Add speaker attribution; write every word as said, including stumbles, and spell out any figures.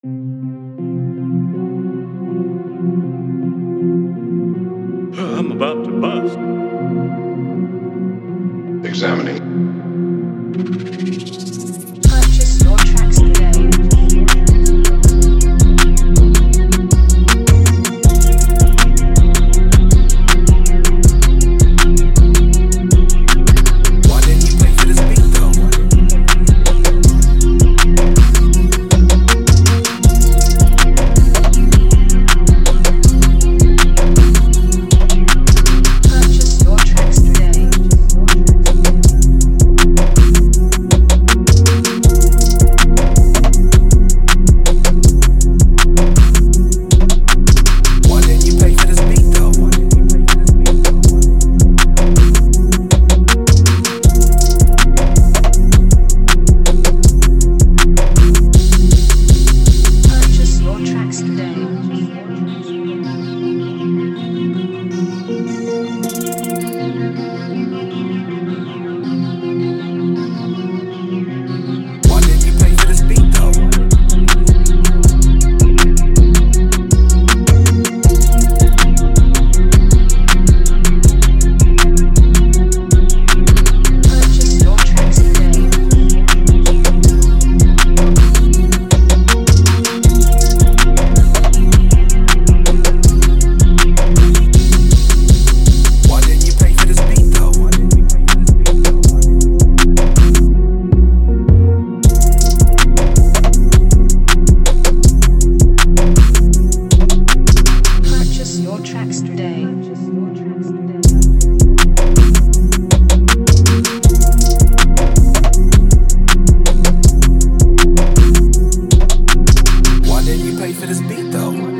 Speaker 1: I'm about to bust.
Speaker 2: Examining.
Speaker 3: Purchase your tracks today.
Speaker 4: Why didn't you pay for this beat though?
Speaker 3: Purchase your tracks today.
Speaker 4: Why didn't you pay for this beat though?
Speaker 3: Purchase your tracks today.
Speaker 4: Why didn't you pay for this beat though?
Speaker 3: Purchase your tracks today.
Speaker 4: Why didn't you pay for this beat though?
Speaker 3: Purchase your tracks today.
Speaker 4: Why didn't you pay for this beat though?